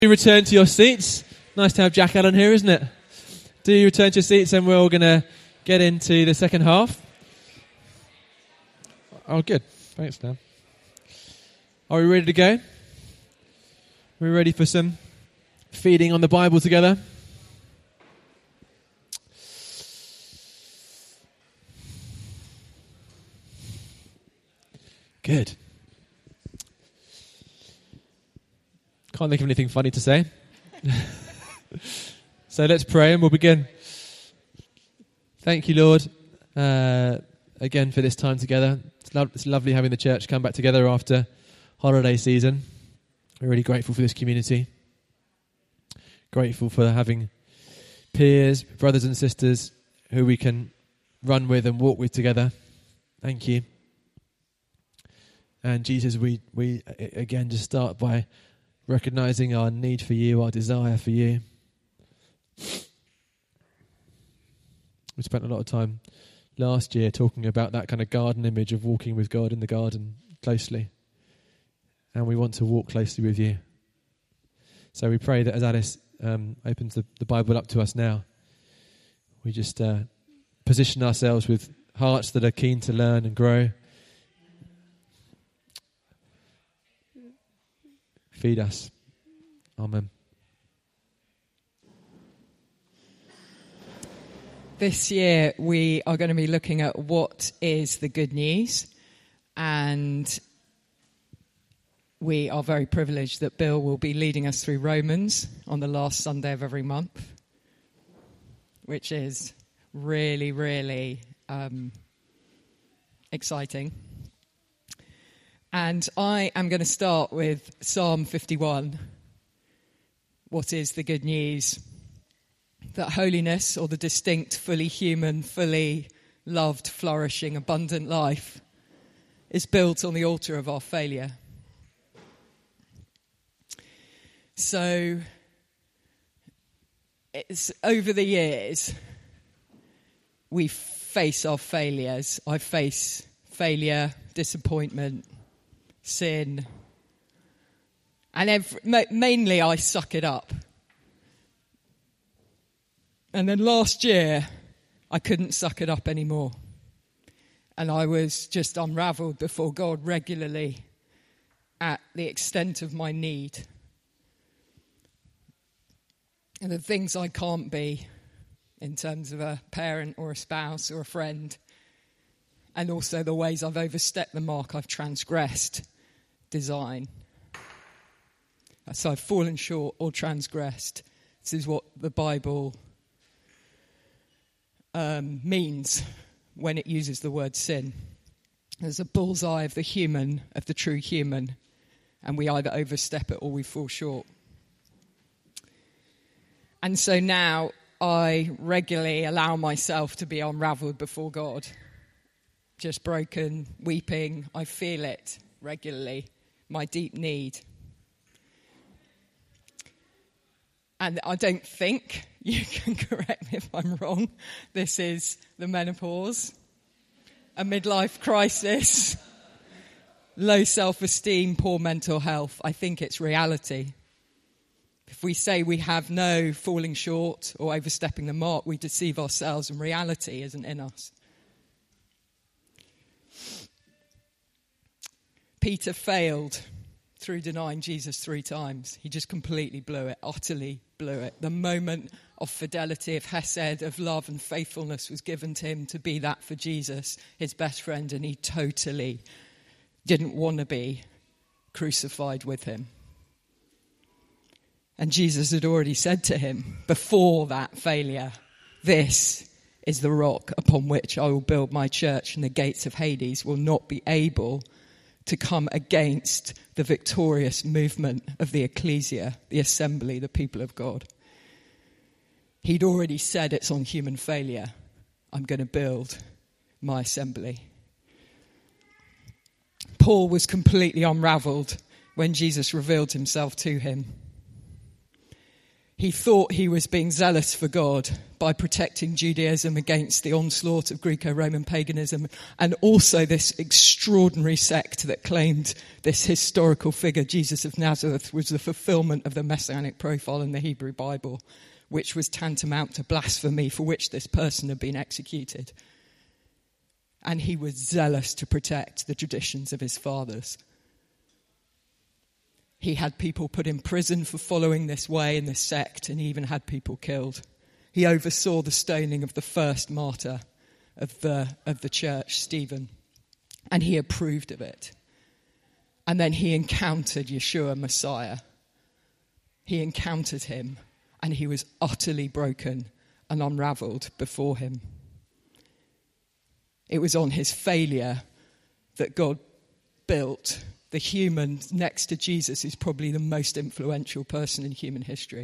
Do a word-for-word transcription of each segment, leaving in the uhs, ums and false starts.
Do return to your seats. Nice to have Jack Allen here, isn't it? Do you return to your seats, and we're all going to get into the second half. Oh, good. Thanks, Dan. Are we ready to go? Are we ready for some feeding on the Bible together? Good. Can't think of anything funny to say. So let's pray and we'll begin. Thank you, Lord, uh, again for this time together. It's, lo- it's lovely having the church come back together after holiday season. We're really grateful for this community. Grateful for having peers, brothers and sisters who we can run with and walk with together. Thank you. And Jesus, we, we again just start by recognizing our need for you, our desire for you. We spent a lot of time last year talking about that kind of garden image of walking with God in the garden closely. And we want to walk closely with you. So we pray that as Alice um, opens the, the Bible up to us now, we just uh, position ourselves with hearts that are keen to learn and grow. Feed us. Amen. This year we are going to be looking at what is the good news, and we are very privileged that Bill will be leading us through Romans on the last Sunday of every month, which is really, really um, exciting. And I am going to start with Psalm fifty-one. What is the good news? That holiness, or the distinct, fully human, fully loved, flourishing, abundant life, is built on the altar of our failure. So, it's over the years, we face our failures. I face failure, disappointment, sin, and every, mainly I suck it up. And then last year, I couldn't suck it up anymore. And I was just unraveled before God regularly at the extent of my need. And the things I can't be in terms of a parent or a spouse or a friend. And also the ways I've overstepped the mark, I've transgressed design. So I've fallen short or transgressed. This is what the Bible Um, means when it uses the word sin. There's a bullseye of the human, of the true human, and we either overstep it or we fall short. And so now I regularly allow myself to be unraveled before God. Just broken, weeping, I feel it regularly, my deep need. And I don't think, you can correct me if I'm wrong, this is the menopause, a midlife crisis, low self-esteem, poor mental health. I think it's reality. If we say we have no falling short or overstepping the mark, we deceive ourselves, and reality isn't in us. Peter failed through denying Jesus three times. He just completely blew it, utterly blew it. The moment of fidelity, of hesed, of love and faithfulness was given to him to be that for Jesus, his best friend, and he totally didn't want to be crucified with him. And Jesus had already said to him before that failure, "This is the rock upon which I will build my church, and the gates of Hades will not be able to come against the victorious movement of the ecclesia, the assembly, the people of God." He'd already said it's on human failure. I'm going to build my assembly. Paul was completely unraveled when Jesus revealed himself to him. He thought he was being zealous for God by protecting Judaism against the onslaught of Greco-Roman paganism, and also this extraordinary sect that claimed this historical figure, Jesus of Nazareth, was the fulfillment of the messianic profile in the Hebrew Bible, which was tantamount to blasphemy, for which this person had been executed. And he was zealous to protect the traditions of his fathers. He had people put in prison for following this way in this sect, and he even had people killed. He oversaw the stoning of the first martyr of the, of the church, Stephen, and he approved of it. And then he encountered Yeshua, Messiah. He encountered him, and he was utterly broken and unraveled before him. It was on his failure that God built the human next to Jesus, who's probably the most influential person in human history.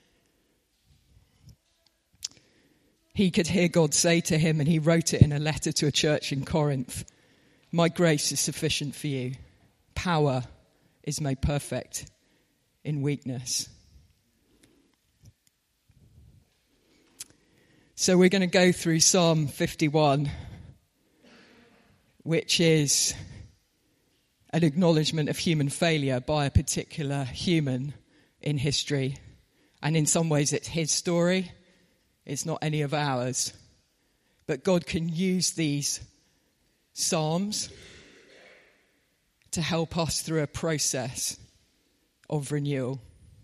He could hear God say to him, and he wrote it in a letter to a church in Corinth, "My grace is sufficient for you. Power is made perfect in weakness." So we're going to go through Psalm fifty-one, which is an acknowledgement of human failure by a particular human in history. And in some ways it's his story. It's not any of ours. But God can use these psalms to help us through a process of renewal.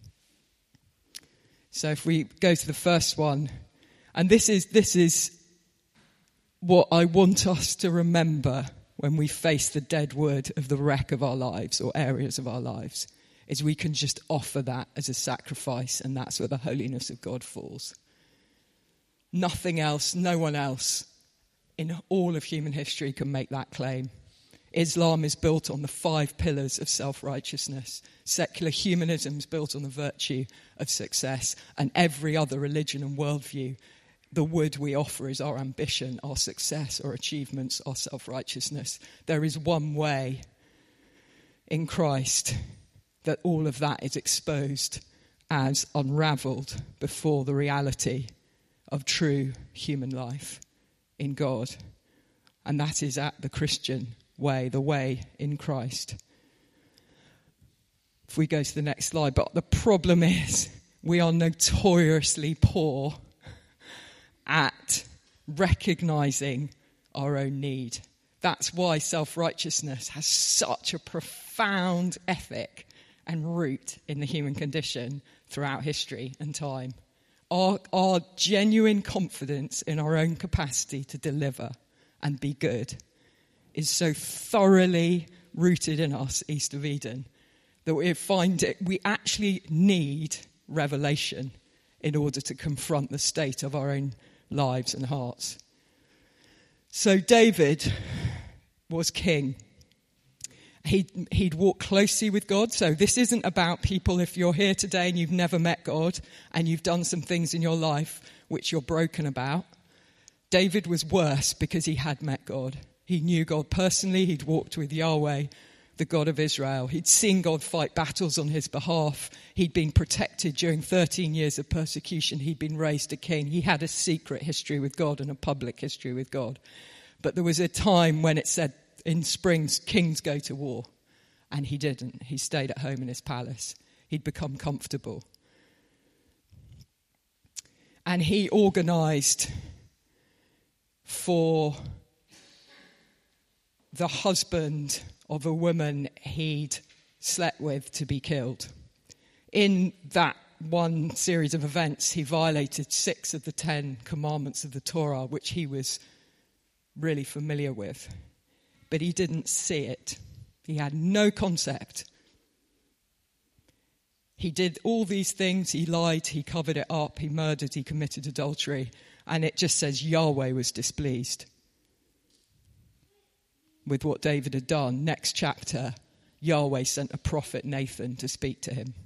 So if we go to the first one, and this is this is what I want us to remember when we face the dead wood of the wreck of our lives or areas of our lives, is we can just offer that as a sacrifice, and that's where the holiness of God falls. Nothing else, no one else in all of human history can make that claim. Islam is built on the five pillars of self-righteousness. Secular humanism is built on the virtue of success, and every other religion and worldview, the wood we offer is our ambition, our success, our achievements, our self-righteousness. There is one way in Christ that all of that is exposed as unraveled before the reality of true human life in God. And that is at the Christian way, the way in Christ. If we go to the next slide, but the problem is we are notoriously poor at recognizing our own need. That's why self-righteousness has such a profound ethic and root in the human condition throughout history and time. Our, our genuine confidence in our own capacity to deliver and be good is so thoroughly rooted in us, east of Eden, that we find it, we actually need revelation in order to confront the state of our own lives and hearts. So David was king. He'd, he'd walked closely with God. So this isn't about people, if you're here today and you've never met God and you've done some things in your life which you're broken about. David was worse because he had met God. He knew God personally. He'd walked with Yahweh, the God of Israel. He'd seen God fight battles on his behalf. He'd been protected during thirteen years of persecution. He'd been raised a king. He had a secret history with God and a public history with God. But there was a time when it said in springs, kings go to war. And he didn't. He stayed at home in his palace. He'd become comfortable. And he organised for the husband of a woman he'd slept with to be killed. In that one series of events, he violated six of the ten commandments of the Torah, which he was really familiar with. But he didn't see it. He had no concept. He did all these things. He lied, he covered it up, he murdered, he committed adultery. And it just says Yahweh was displeased with what David had done. Next chapter, Yahweh sent a prophet, Nathan, to speak to him.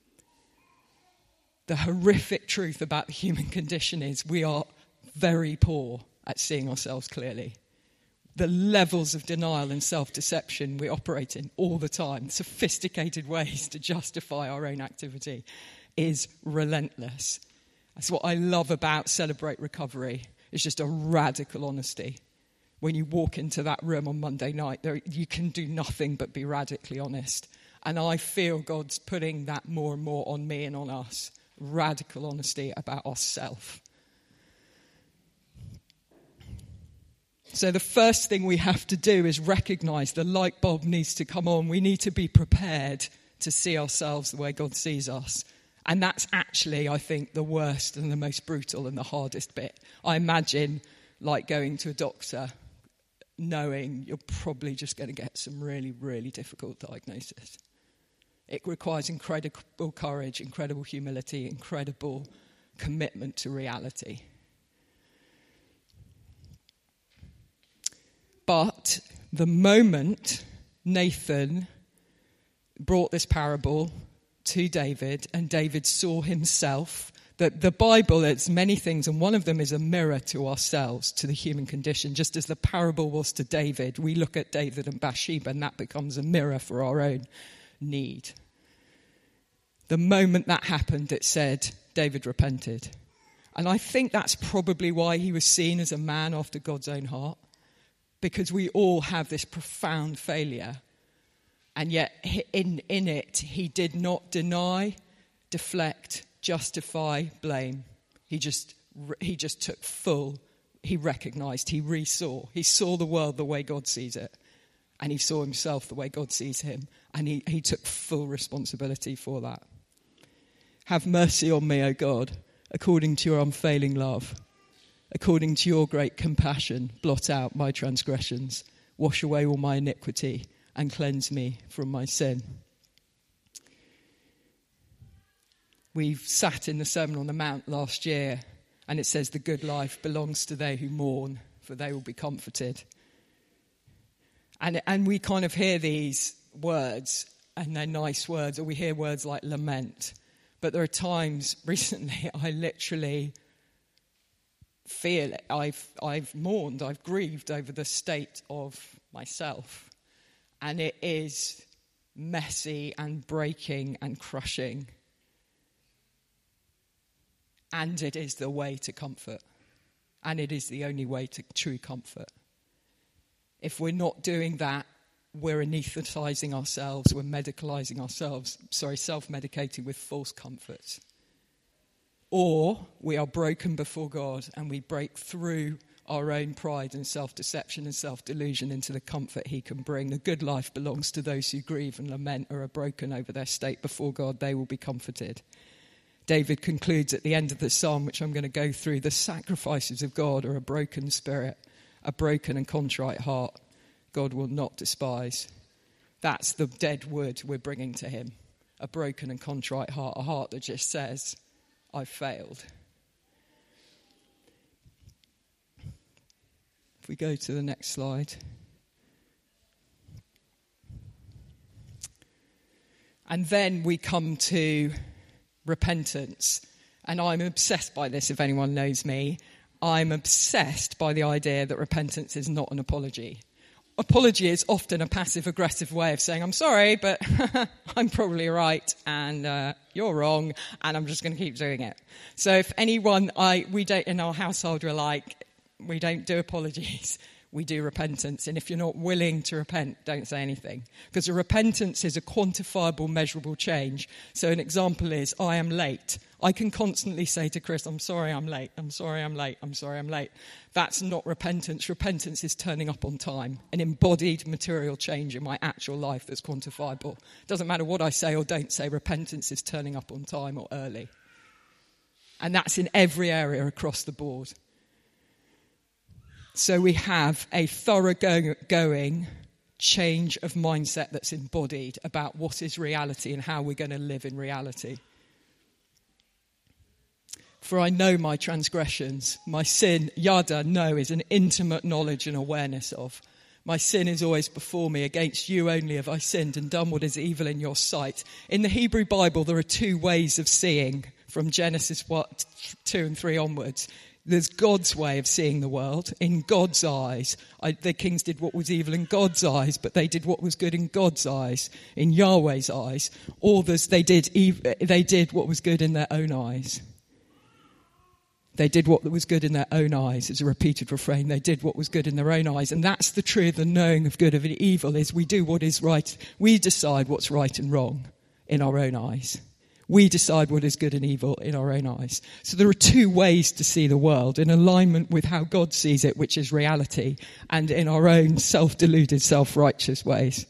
The horrific truth about the human condition is we are very poor at seeing ourselves clearly. The levels of denial and self-deception we operate in all the time, sophisticated ways to justify our own activity, is relentless. That's what I love about Celebrate Recovery. It's just a radical honesty. When you walk into that room on Monday night, there, you can do nothing but be radically honest. And I feel God's putting that more and more on me and on us. Radical honesty about ourselves. So the first thing we have to do is recognise the light bulb needs to come on. We need to be prepared to see ourselves the way God sees us. And that's actually, I think, the worst and the most brutal and the hardest bit. I imagine like going to a doctor knowing you're probably just going to get some really, really difficult diagnosis. It requires incredible courage, incredible humility, incredible commitment to reality. But the moment Nathan brought this parable to David and David saw himself, that the Bible, it's many things, and one of them is a mirror to ourselves, to the human condition. Just as the parable was to David, we look at David and Bathsheba and that becomes a mirror for our own need. The moment that happened, it said David repented. And I think that's probably why he was seen as a man after God's own heart. Because we all have this profound failure. And yet in, in it, he did not deny, deflect, justify, blame. He just he just took full, he recognised, he resaw. He saw the world the way God sees it. And he saw himself the way God sees him. And he, he took full responsibility for that. Have mercy on me, O God, according to your unfailing love. According to your great compassion, blot out my transgressions. Wash away all my iniquity and cleanse me from my sin. We've sat in the Sermon on the Mount last year, and it says the good life belongs to they who mourn, for they will be comforted. And, and we kind of hear these words, and they're nice words, or we hear words like lament. But there are times recently I literally feel it. I've, I've mourned, I've grieved over the state of myself. And it is messy and breaking and crushing. And it is the way to comfort. And it is the only way to true comfort. If we're not doing that, we're anaesthetising ourselves, we're medicalising ourselves, sorry, self-medicating with false comforts. Or we are broken before God and we break through our own pride and self-deception and self-delusion into the comfort he can bring. The good life belongs to those who grieve and lament or are broken over their state before God. They will be comforted. David concludes at the end of the psalm, which I'm going to go through, the sacrifices of God are a broken spirit, a broken and contrite heart. God will not despise. That's the dead wood we're bringing to him. A broken and contrite heart, a heart that just says, I've failed. If we go to the next slide. And then we come to repentance. And I'm obsessed by this, if anyone knows me. I'm obsessed by the idea that repentance is not an apology. Apology is often a passive-aggressive way of saying, I'm sorry, but I'm probably right, and uh, you're wrong, and I'm just going to keep doing it. So if anyone, I we don't in our household, we're like, we don't do apologies, we do repentance. And if you're not willing to repent, don't say anything. Because a repentance is a quantifiable, measurable change. So an example is, I am late. I can constantly say to Chris, I'm sorry I'm late, I'm sorry I'm late, I'm sorry I'm late. That's not repentance. Repentance is turning up on time, an embodied material change in my actual life that's quantifiable. Doesn't matter what I say or don't say, repentance is turning up on time or early. And that's in every area across the board. So we have a thoroughgoing change of mindset that's embodied about what is reality and how we're going to live in reality. For I know my transgressions, my sin, yada, know, is an intimate knowledge and awareness of. My sin is always before me. Against you only have I sinned and done what is evil in your sight. In the Hebrew Bible, there are two ways of seeing from Genesis two and three onwards. There's God's way of seeing the world, in God's eyes. I, the kings did what was evil in God's eyes, but they did what was good in God's eyes, in Yahweh's eyes. Others, they did, ev- they did what was good in their own eyes. They did what was good in their own eyes. It's a repeated refrain. They did what was good in their own eyes. And that's the truth, the knowing of good and evil, is we do what is right. We decide what's right and wrong in our own eyes. We decide what is good and evil in our own eyes. So there are two ways to see the world, in alignment with how God sees it, which is reality, and in our own self-deluded, self-righteous ways.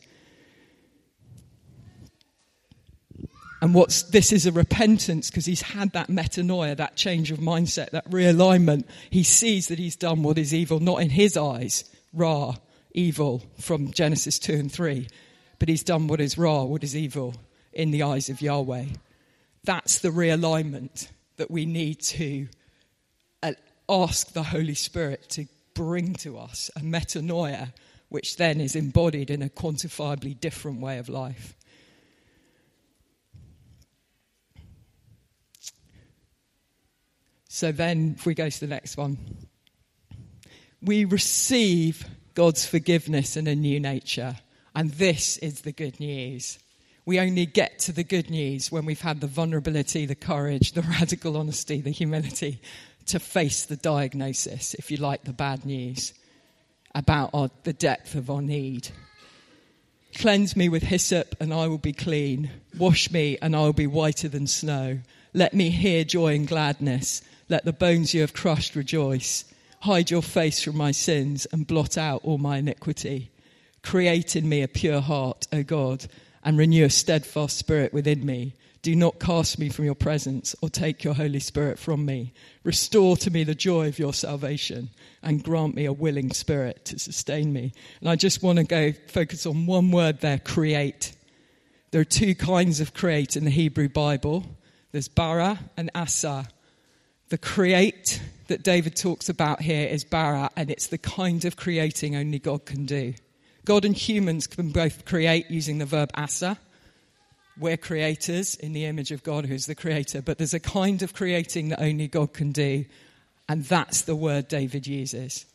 And what's this is a repentance, because he's had that metanoia, that change of mindset, that realignment. He sees that he's done what is evil, not in his eyes, ra, evil, from Genesis two and three, but he's done what is ra, what is evil, in the eyes of Yahweh. That's the realignment that we need to uh, ask the Holy Spirit to bring to us, a metanoia, which then is embodied in a quantifiably different way of life. So then, if we go to the next one, we receive God's forgiveness and a new nature. And this is the good news. We only get to the good news when we've had the vulnerability, the courage, the radical honesty, the humility to face the diagnosis, if you like, the bad news about our, the depth of our need. Cleanse me with hyssop and I will be clean. Wash me and I will be whiter than snow. Let me hear joy and gladness. Let the bones you have crushed rejoice. Hide your face from my sins and blot out all my iniquity. Create in me a pure heart, O God, and renew a steadfast spirit within me. Do not cast me from your presence or take your Holy Spirit from me. Restore to me the joy of your salvation and grant me a willing spirit to sustain me. And I just want to go focus on one word there, create. There are two kinds of create in the Hebrew Bible. There's bara and asa. The create that David talks about here is bara, and it's the kind of creating only God can do. God and humans can both create using the verb asa. We're creators in the image of God, who's the creator, but there's a kind of creating that only God can do, and that's the word David uses.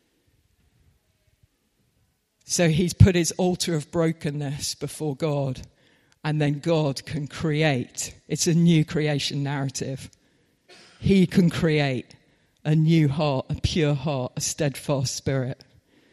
So he's put his altar of brokenness before God, and then God can create. It's a new creation narrative. He can create a new heart, a pure heart, a steadfast spirit.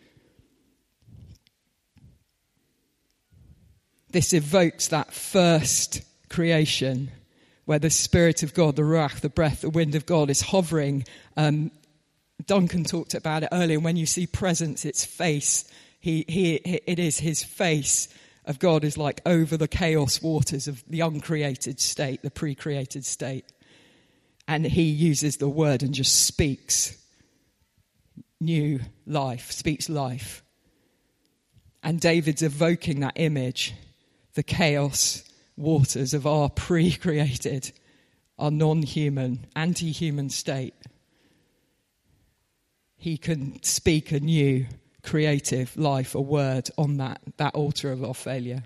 This evokes that first creation where the Spirit of God, the Ruach, the breath, the wind of God is hovering. Um, Duncan talked about it earlier. When you see presence, it's face. He, he, it is his face of God is like over the chaos waters of the uncreated state, the pre-created state. And he uses the word and just speaks new life, speaks life. And David's evoking that image, the chaos waters of our pre-created, our non-human, anti-human state. He can speak a new creative life, a word on that, that altar of our failure.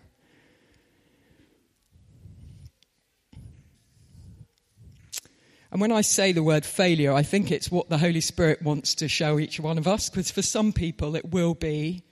And when I say the word failure, I think it's what the Holy Spirit wants to show each one of us, because for some people it will be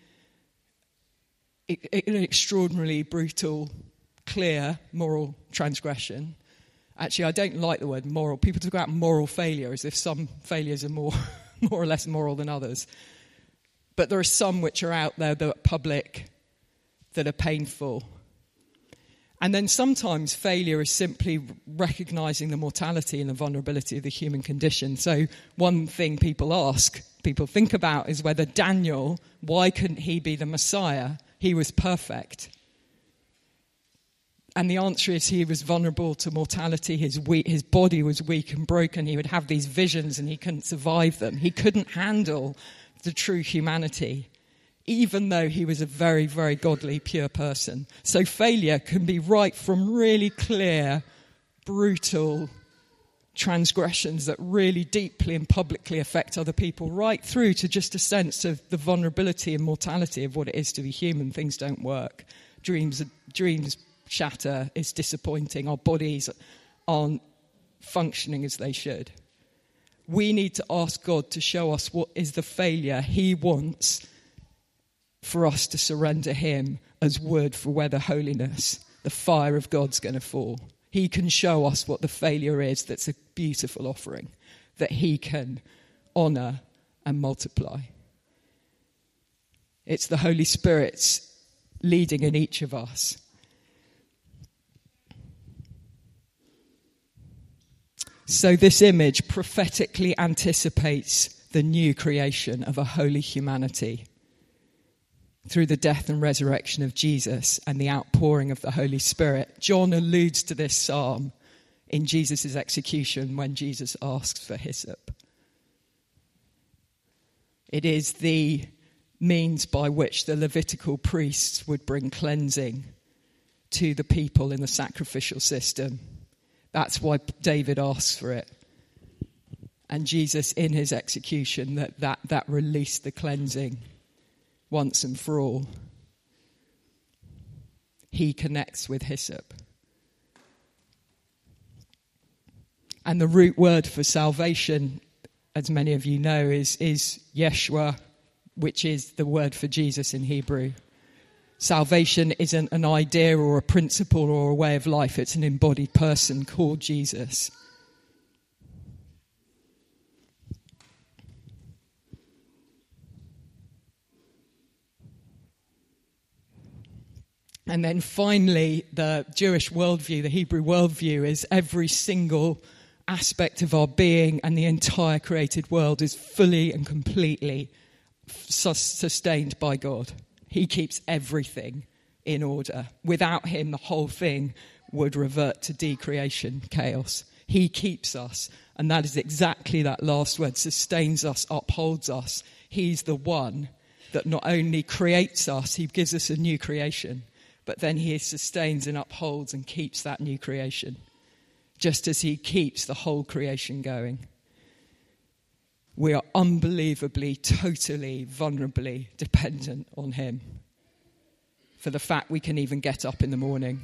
an extraordinarily brutal, clear moral transgression. Actually, I don't like the word moral. People talk about moral failure as if some failures are more, more or less moral than others. But there are some which are out there that are public, that are painful. And then sometimes failure is simply recognizing the mortality and the vulnerability of the human condition. So one thing people ask, people think about, is whether Daniel, why couldn't he be the Messiah? He was perfect. And the answer is he was vulnerable to mortality. His weak, his body was weak and broken. He would have these visions and he couldn't survive them. He couldn't handle the true humanity, even though he was a very, very godly, pure person. So failure can be right from really clear, brutal transgressions that really deeply and publicly affect other people, right through to just a sense of the vulnerability and mortality of what it is to be human. Things don't work. Dreams, dreams shatter. It's disappointing. Our bodies aren't functioning as they should. We need to ask God to show us what is the failure he wants for us to surrender him as wood for where the holiness, the fire of God's going to fall. He can show us what the failure is that's a beautiful offering that he can honour and multiply. It's the Holy Spirit's leading in each of us. So this image prophetically anticipates the new creation of a holy humanity through the death and resurrection of Jesus and the outpouring of the Holy Spirit. John alludes to this psalm in Jesus' execution when Jesus asks for hyssop. It is the means by which the Levitical priests would bring cleansing to the people in the sacrificial system. That's why David asks for it. And Jesus, in his execution, that, that, that released the cleansing once and for all. He connects with hyssop. And the root word for salvation, as many of you know, is, is Yeshua, which is the word for Jesus in Hebrew. Salvation isn't an idea or a principle or a way of life. It's an embodied person called Jesus. And then finally, the Jewish worldview, the Hebrew worldview, is every single aspect of our being and the entire created world is fully and completely sustained by God. He keeps everything in order. Without him, the whole thing would revert to decreation, chaos. He keeps us. And that is exactly that last word, sustains us, upholds us. He's the one that not only creates us, he gives us a new creation, but then he sustains and upholds and keeps that new creation, just as he keeps the whole creation going. We are unbelievably, totally, vulnerably dependent on him for the fact we can even get up in the morning.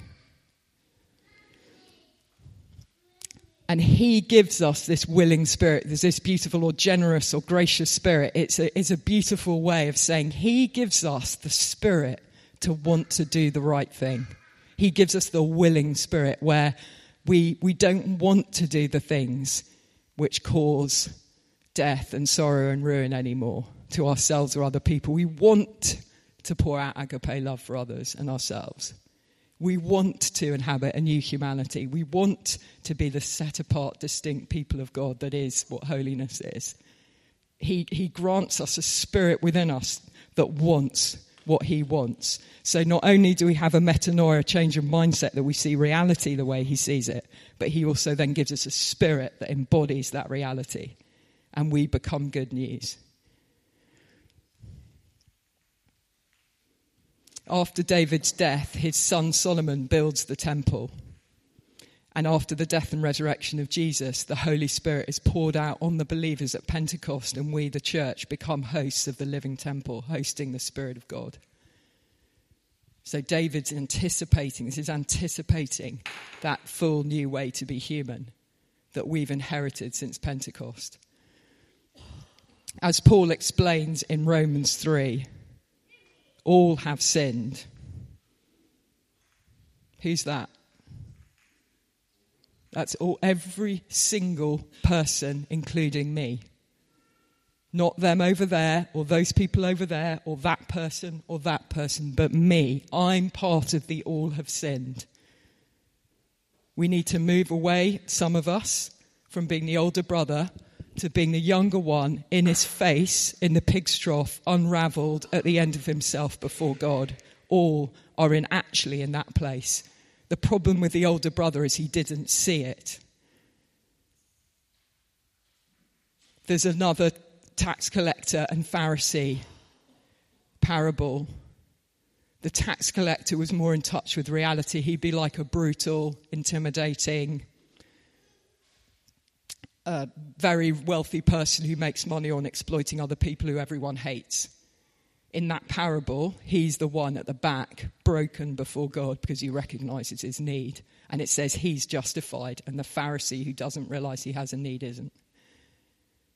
And he gives us this willing spirit. There's this beautiful or generous or gracious spirit. It's a, it's a beautiful way of saying he gives us the spirit to want to do the right thing. He gives us the willing spirit where we, we don't want to do the things which cause death and sorrow and ruin anymore to ourselves or other people. We want to pour out agape love for others and ourselves. We want to inhabit a new humanity. We want to be the set apart, distinct people of God that is what holiness is. He, he grants us a spirit within us that wants what he wants. So not only do we have a metanoia, a change of mindset that we see reality the way he sees it, but he also then gives us a spirit that embodies that reality. And we become good news. After David's death, his son Solomon builds the temple. And after the death and resurrection of Jesus, the Holy Spirit is poured out on the believers at Pentecost, and we, the church, become hosts of the living temple, hosting the Spirit of God. So David's anticipating, this is anticipating that full new way to be human that we've inherited since Pentecost. As Paul explains in Romans three, all have sinned. Who's that? That's all, every single person, including me. Not them over there, or those people over there, or that person, or that person, but me. I'm part of the all have sinned. We need to move away, some of us, from being the older brother to being the younger one in his face, in the pig's trough, unravelled at the end of himself before God. All are in actually in that place. The problem with the older brother is he didn't see it. There's another tax collector and Pharisee parable. The tax collector was more in touch with reality. He'd be like a brutal, intimidating, a very wealthy person who makes money on exploiting other people who everyone hates. In that parable, he's the one at the back, broken before God because he recognizes his need. And it says he's justified, and the Pharisee who doesn't realize he has a need isn't.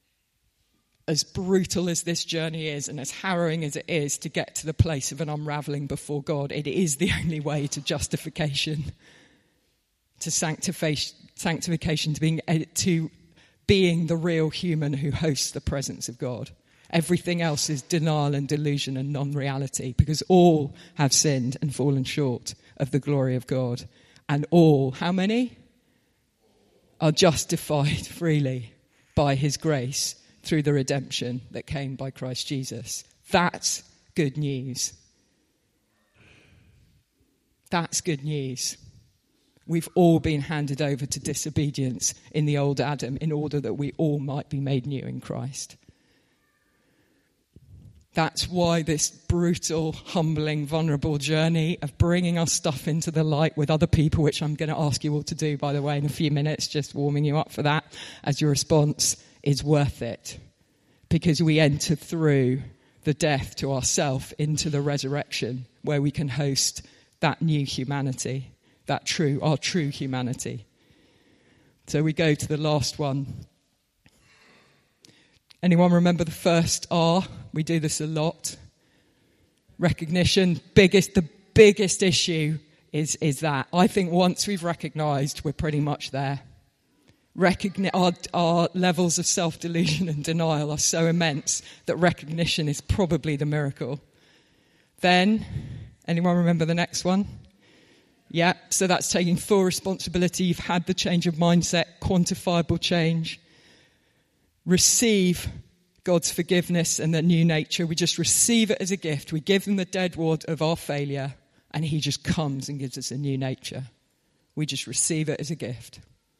as brutal as this journey is and as harrowing as it is to get to the place of an unraveling before God, it is the only way to justification, to sanctification, sanctification, to being, to being the real human who hosts the presence of God. Everything else is denial and delusion and non-reality, because all have sinned and fallen short of the glory of God. And all, how many? Are justified freely by his grace through the redemption that came by Christ Jesus. That's good news. That's good news. We've all been handed over to disobedience in the old Adam in order that we all might be made new in Christ. That's why this brutal, humbling, vulnerable journey of bringing our stuff into the light with other people, which I'm going to ask you all to do, by the way, in a few minutes, just warming you up for that as your response, is worth it. Because we enter through the death to ourself into the resurrection, where we can host that new humanity, that true, our true humanity. So we go to the last one. Anyone remember the first R? We do this a lot. Recognition. Biggest, the biggest issue is, is that. I think once we've recognised, we're pretty much there. Recogni- our, our levels of self-delusion and denial are so immense that recognition is probably the miracle. Then, anyone remember the next one? Yeah, so that's taking full responsibility. You've had the change of mindset, quantifiable change. Receive God's forgiveness and the new nature. We just receive it as a gift. We give him the dead wood of our failure, and he just comes and gives us a new nature. We just receive it as a gift.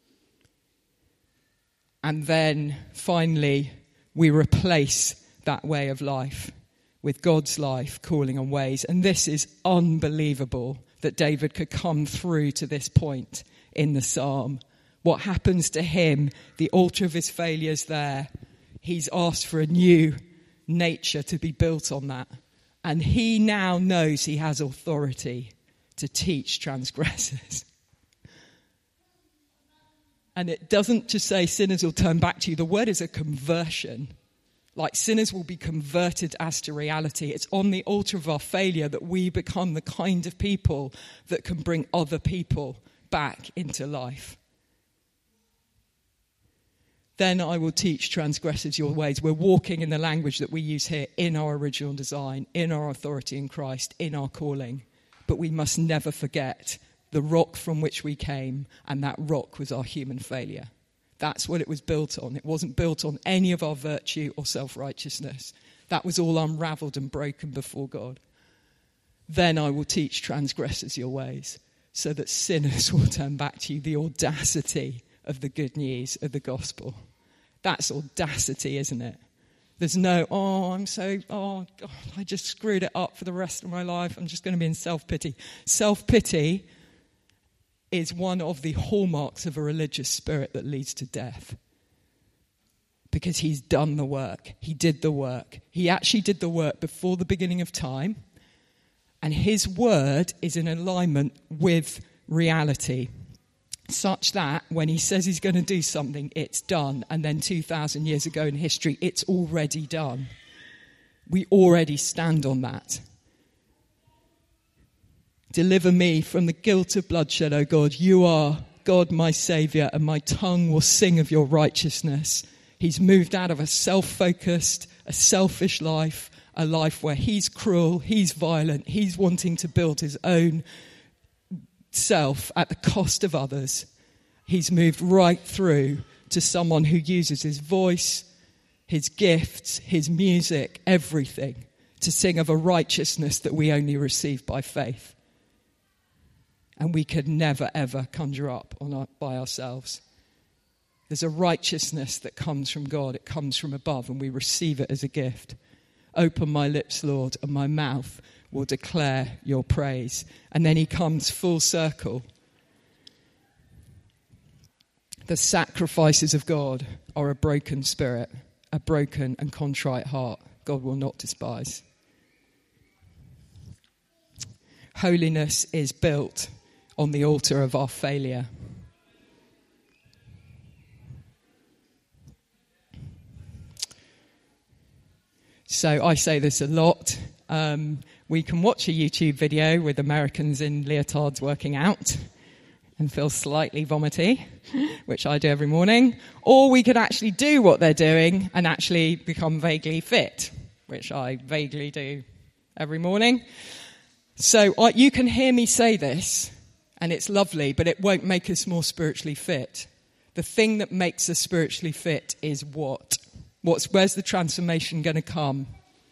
And then, finally, we replace that way of life with God's life, calling on ways. And this is unbelievable that David could come through to this point in the psalm. What happens to him, the altar of his failures there, he's asked for a new nature to be built on that. And he now knows he has authority to teach transgressors. And it doesn't just say sinners will turn back to you. The word is a conversion. Like sinners will be converted as to reality. It's on the altar of our failure that we become the kind of people that can bring other people back into life. Then I will teach transgressors your ways. We're walking in the language that we use here in our original design, in our authority in Christ, in our calling. But we must never forget the rock from which we came, and that rock was our human failure. That's what it was built on. It wasn't built on any of our virtue or self-righteousness. That was all unraveled and broken before God. Then I will teach transgressors your ways, so that sinners will turn back to you. The audacity of the good news of the gospel. That's audacity, isn't it? There's no, oh, I'm so, oh, God, I just screwed it up for the rest of my life. I'm just going to be in self-pity. Self-pity is one of the hallmarks of a religious spirit that leads to death. Because he's done the work. He did the work. He actually did the work before the beginning of time. And his word is in alignment with reality. Such that when he says he's going to do something, it's done. And then two thousand years ago in history, it's already done. We already stand on that. Deliver me from the guilt of bloodshed, O God. You are God, my Saviour, and my tongue will sing of your righteousness. He's moved out of a self-focused, a selfish life, a life where he's cruel, he's violent, he's wanting to build his own self at the cost of others. He's moved right through to someone who uses his voice, his gifts, his music, everything to sing of a righteousness that we only receive by faith. And we could never, ever conjure up on our, by ourselves. There's a righteousness that comes from God. It comes from above, and we receive it as a gift. Open my lips, Lord, and my mouth will declare your praise. And then he comes full circle. The sacrifices of God are a broken spirit, a broken and contrite heart. God will not despise. Holiness is built on the altar of our failure. So I say this a lot. Um, we can watch a YouTube video with Americans in leotards working out and feel slightly vomity, which I do every morning. Or we could actually do what they're doing and actually become vaguely fit, which I vaguely do every morning. So I, you can hear me say this, and it's lovely, but it won't make us more spiritually fit. The thing that makes us spiritually fit is what? What's, where's the transformation going to come?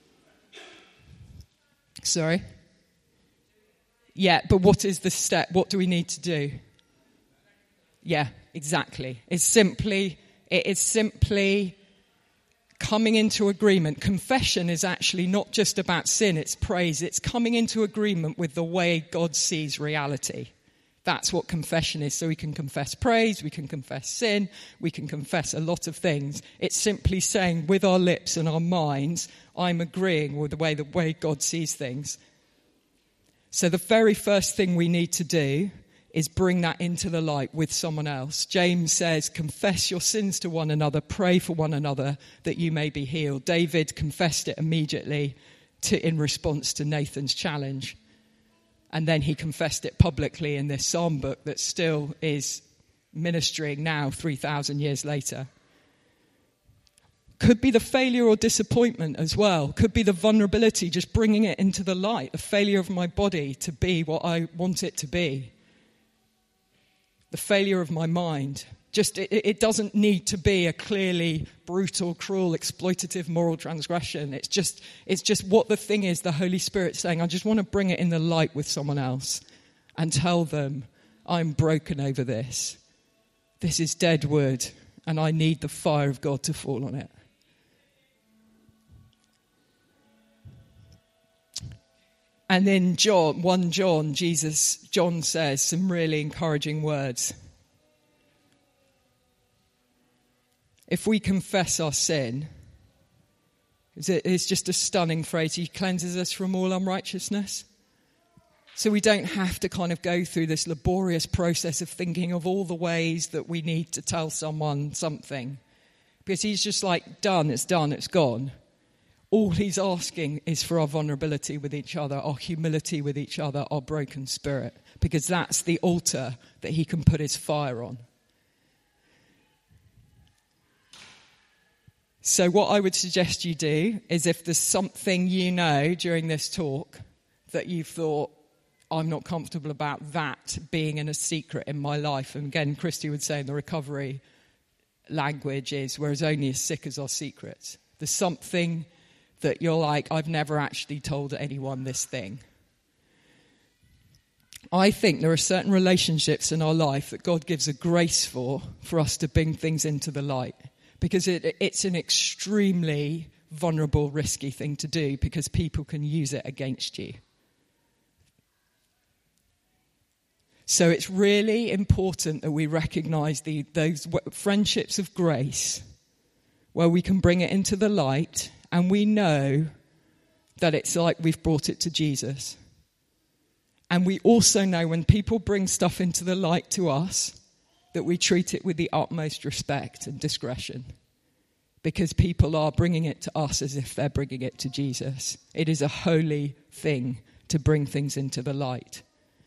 Sorry? Yeah, but what is the step? What do we need to do? Yeah, exactly. It's simply, it is simply coming into agreement. Confession is actually not just about sin, it's praise. It's coming into agreement with the way God sees reality. That's what confession is. So we can confess praise, we can confess sin, we can confess a lot of things. It's simply saying with our lips and our minds, I'm agreeing with the way the way God sees things. So the very first thing we need to do is bring that into the light with someone else. James says, confess your sins to one another, pray for one another that you may be healed. David confessed it immediately to, in response to Nathan's challenge. And then he confessed it publicly in this psalm book that still is ministering now three thousand years later. Could be the failure or disappointment as well. Could be the vulnerability, just bringing it into the light. The failure of my body to be what I want it to be. The failure of my mind. Just it, it doesn't need to be a clearly brutal, cruel, exploitative moral transgression. It's just it's just what the thing is. The Holy Spirit saying, I just want to bring it in the light with someone else and tell them, I'm broken over this. This is dead wood, and I need the fire of God to fall on it. And in John, First John, Jesus, John says some really encouraging words. If we confess our sin, it's just a stunning phrase. He cleanses us from all unrighteousness. So we don't have to kind of go through this laborious process of thinking of all the ways that we need to tell someone something. Because he's just like, done, it's done, it's gone. All he's asking is for our vulnerability with each other, our humility with each other, our broken spirit. Because that's the altar that he can put his fire on. So what I would suggest you do is if there's something you know during this talk that you've thought, I'm not comfortable about that being in a secret in my life. And again, Christy would say in the recovery language is, we're as only as sick as our secrets. There's something that you're like, I've never actually told anyone this thing. I think there are certain relationships in our life that God gives a grace for, for us to bring things into the light. Because it, it's an extremely vulnerable, risky thing to do because people can use it against you. So it's really important that we recognize the, those friendships of grace where we can bring it into the light and we know that it's like we've brought it to Jesus. And we also know when people bring stuff into the light to us, that we treat it with the utmost respect and discretion. Because people are bringing it to us as if they're bringing it to Jesus. It is a holy thing to bring things into the light.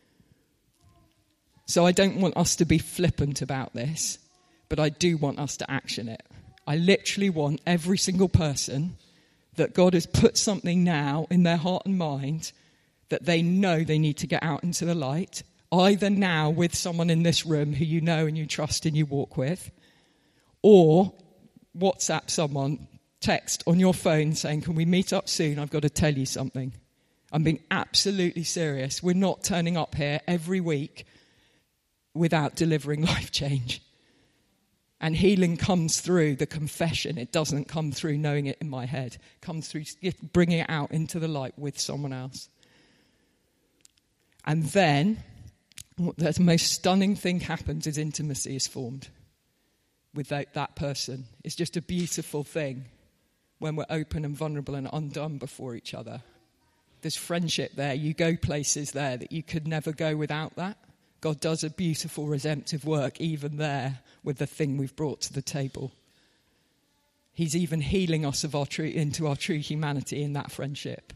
So I don't want us to be flippant about this, but I do want us to action it. I literally want every single person that God has put something now in their heart and mind that they know they need to get out into the light, either now with someone in this room who you know and you trust and you walk with, or WhatsApp someone, text on your phone saying, can we meet up soon? I've got to tell you something. I'm being absolutely serious. We're not turning up here every week without delivering life change. And healing comes through the confession. It doesn't come through knowing it in my head. It comes through bringing it out into the light with someone else. And then the most stunning thing happens is intimacy is formed with that, that person. It's just a beautiful thing when we're open and vulnerable and undone before each other. There's friendship there. You go places there that you could never go without that. God does a beautiful redemptive work even there with the thing we've brought to the table. He's even healing us of our true, into our true humanity in that friendship.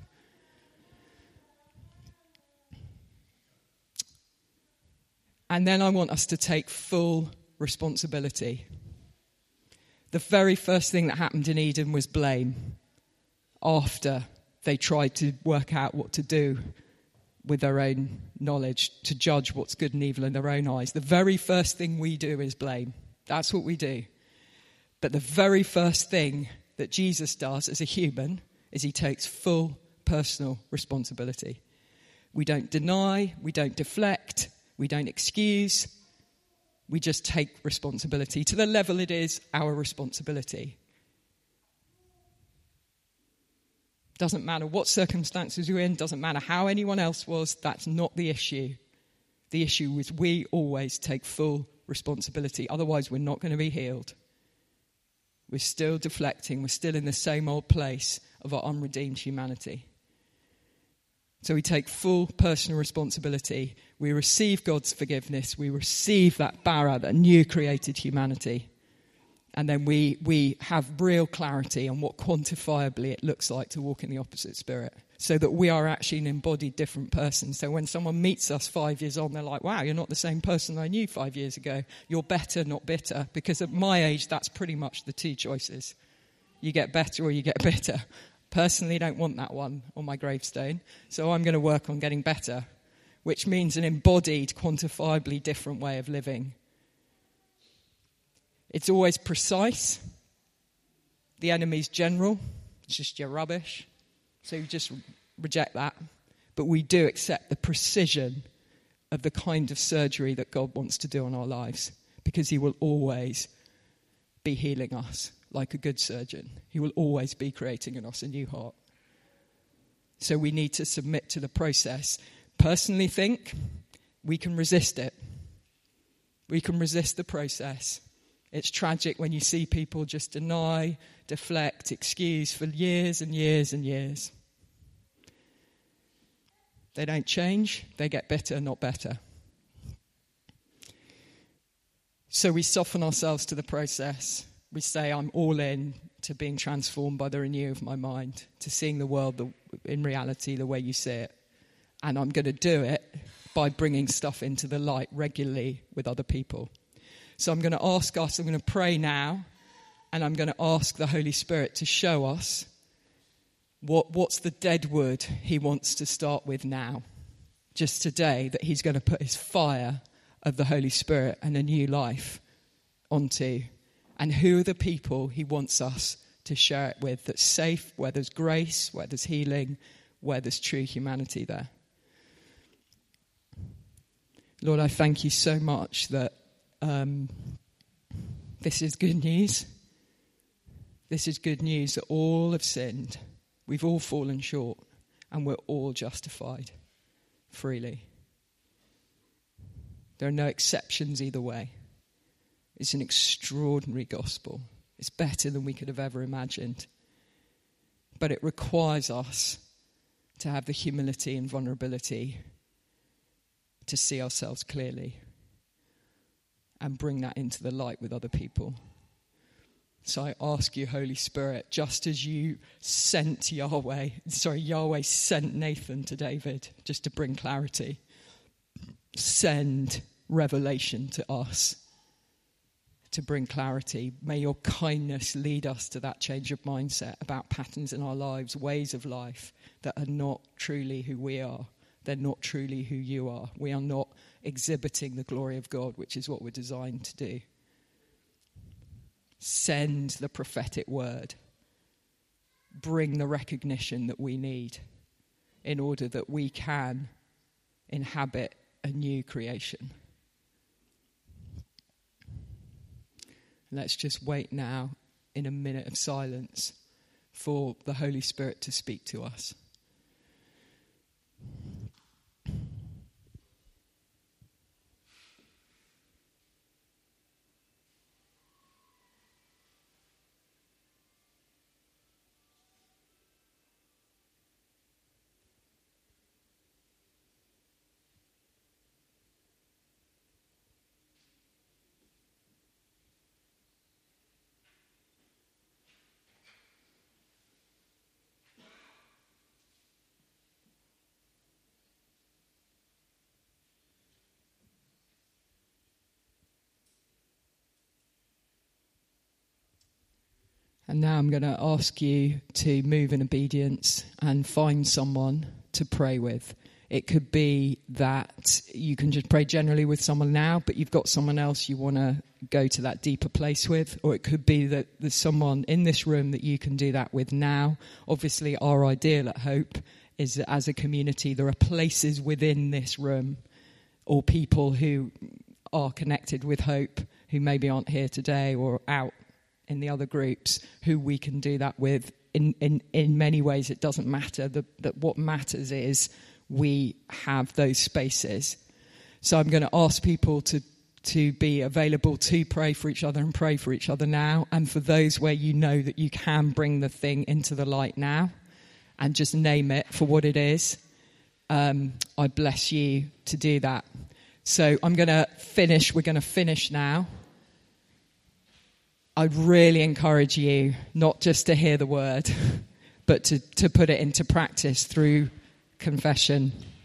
And then I want us to take full responsibility. The very first thing that happened in Eden was blame. After they tried to work out what to do with their own knowledge, to judge what's good and evil in their own eyes. The very first thing we do is blame. That's what we do. But the very first thing that Jesus does as a human is he takes full personal responsibility. We don't deny, we don't deflect, we don't excuse. We just take responsibility to the level it is our responsibility. Doesn't matter what circumstances you're in, doesn't matter how anyone else was, that's not the issue. The issue is we always take full responsibility. Otherwise, we're not going to be healed. We're still deflecting. We're still in the same old place of our unredeemed humanity. So we take full personal responsibility. We receive God's forgiveness. We receive that bara, that new created humanity. And then we, we have real clarity on what quantifiably it looks like to walk in the opposite spirit. So that we are actually an embodied different person. So when someone meets us five years on, they're like, wow, you're not the same person I knew five years ago. You're better, not bitter. Because at my age, that's pretty much the two choices. You get better or you get bitter. Personally, don't want that one on my gravestone. So I'm going to work on getting better. Which means an embodied, quantifiably different way of living. It's always precise. The enemy's general. It's just your rubbish. So you just reject that. But we do accept the precision of the kind of surgery that God wants to do on our lives. Because he will always be healing us like a good surgeon. He will always be creating in us a new heart. So we need to submit to the process. Personally think we can resist it. We can resist the process. It's tragic when you see people just deny, deflect, excuse for years and years and years. They don't change, they get bitter, not better. So we soften ourselves to the process. We say, I'm all in to being transformed by the renewal of my mind, to seeing the world the, in reality the way you see it. And I'm going to do it by bringing stuff into the light regularly with other people. So I'm going to ask us, I'm going to pray now, and I'm going to ask the Holy Spirit to show us what, what's the dead wood he wants to start with now. Just today, that he's going to put his fire of the Holy Spirit and a new life onto. And who are the people he wants us to share it with that's safe, where there's grace, where there's healing, where there's true humanity there. Lord, I thank you so much that um, this is good news. This is good news that all have sinned. We've all fallen short and we're all justified freely. There are no exceptions either way. It's an extraordinary gospel. It's better than we could have ever imagined. But it requires us to have the humility and vulnerability to see ourselves clearly and bring that into the light with other people. So I ask you, Holy Spirit, just as you sent Yahweh, sorry, Yahweh sent Nathan to David just to bring clarity, send revelation to us to bring clarity. May your kindness lead us to that change of mindset about patterns in our lives, ways of life that are not truly who we are. They're not truly who you are. We are not exhibiting the glory of God, which is what we're designed to do. Send the prophetic word. Bring the recognition that we need in order that we can inhabit a new creation. Let's just wait now in a minute of silence for the Holy Spirit to speak to us. And now I'm going to ask you to move in obedience and find someone to pray with. It could be that you can just pray generally with someone now, but you've got someone else you want to go to that deeper place with. Or it could be that there's someone in this room that you can do that with now. Obviously, our ideal at Hope is that as a community, there are places within this room or people who are connected with Hope who maybe aren't here today or out in the other groups who we can do that with. In in, in many ways, it doesn't matter. The, that what matters is we have those spaces. So I'm going to ask people to, to be available to pray for each other and pray for each other now. And for those where you know that you can bring the thing into the light now and just name it for what it is, um, I bless you to do that. So I'm going to finish. We're going to finish now. I'd really encourage you not just to hear the word, but to, to put it into practice through confession